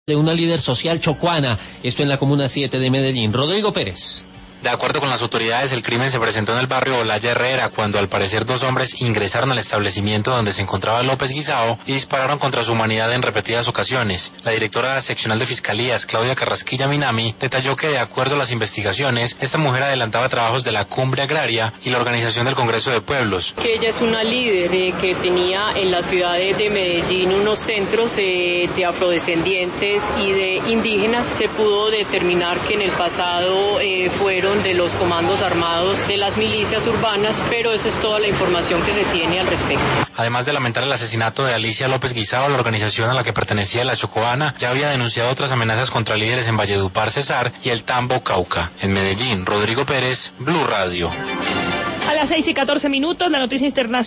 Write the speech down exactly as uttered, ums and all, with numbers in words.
de una líder social chocuana, esto en la Comuna siete de Medellín. Rodrigo Pérez. De acuerdo con las autoridades, el crimen se presentó en el barrio Olaya Herrera, cuando al parecer dos hombres ingresaron al establecimiento donde se encontraba López Guisao y dispararon contra su humanidad en repetidas ocasiones. La directora seccional de Fiscalías, Claudia Carrasquilla Minami, detalló que de acuerdo a las investigaciones, esta mujer adelantaba trabajos de la Cumbre Agraria y la Organización del Congreso de Pueblos. Que ella es una líder eh, que tenía en la ciudad de, de Medellín unos centros eh, de afrodescendientes y de indígenas. Se pudo determinar que en el pasado eh, fueron de los comandos armados de las milicias urbanas, pero esa es toda la información que se tiene al respecto. Además de lamentar el asesinato de Alicia López Guisao, la organización a la que pertenecía la Chocoana ya había denunciado otras amenazas contra líderes en Valledupar, Cesar y el Tambo, Cauca. En Medellín, Rodrigo Pérez, Blue Radio. A las seis y catorce minutos, la noticia internacional.